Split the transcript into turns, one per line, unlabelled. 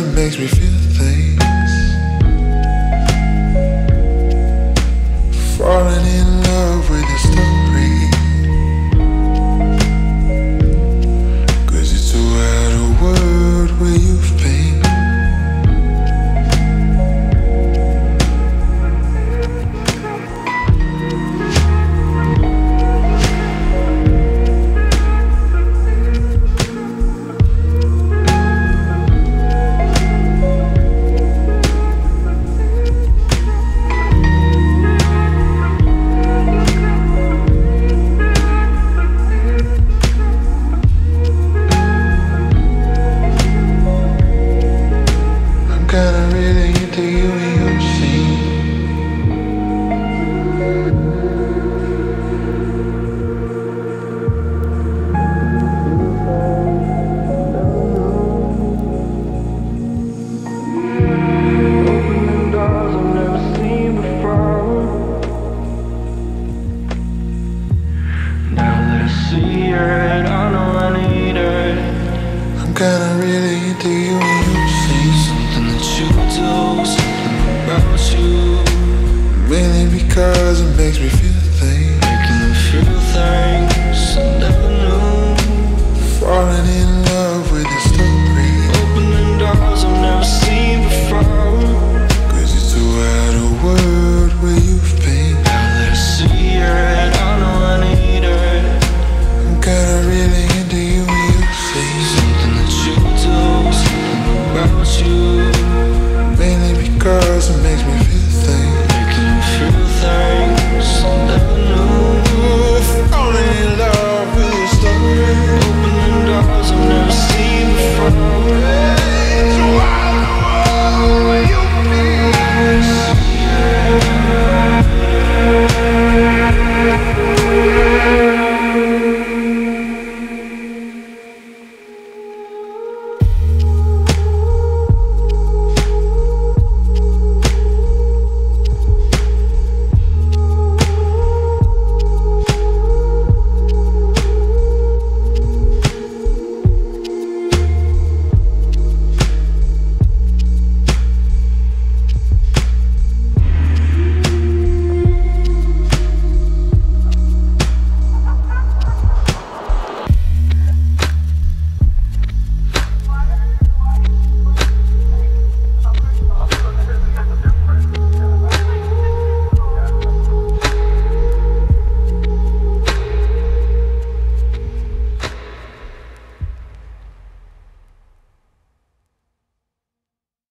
it makes me feel things. Falling in love with the story, 'cause it's a wider world where you've been. Kinda really into you and your scene. Opening doors I've never seen before. Now that I see it, I know I need it. I'm kinda really into you and your scene. Something that you do, something about you. Mainly because it makes me feel things. Making me feel things I never knew. Falling in love with the story. Opening doors I've never seen before. 'Cause it's a wider world where you've been. Now that I see it, I know I need it. I'm kinda really into you and your scene. Something that you do, something about you.